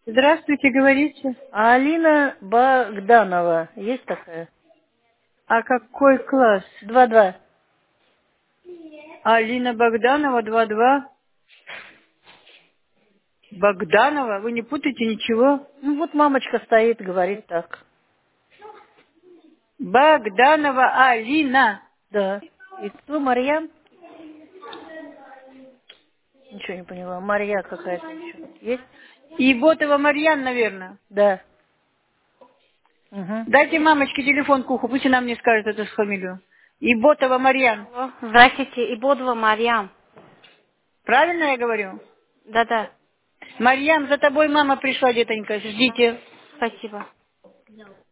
Здравствуйте, говорите. А Алина Богданова есть такая? А какой класс? 2-2. Алина Богданова, 2-2. Богданова? Вы не путаете ничего? Ну вот мамочка стоит, говорит так. Богданова Алина. Да. И кто, Марьям? Ничего не поняла. Марья какая-то еще. Есть? Иботова Марьян, наверное. Да. Угу. Дайте мамочке телефон к уху, пусть она мне скажет эту фамилию. Иботова Марьян. Алло, здравствуйте, Ибодова Марьям. Правильно я говорю? Да-да, Марьям, за тобой мама пришла, детонька, ждите. спасибо.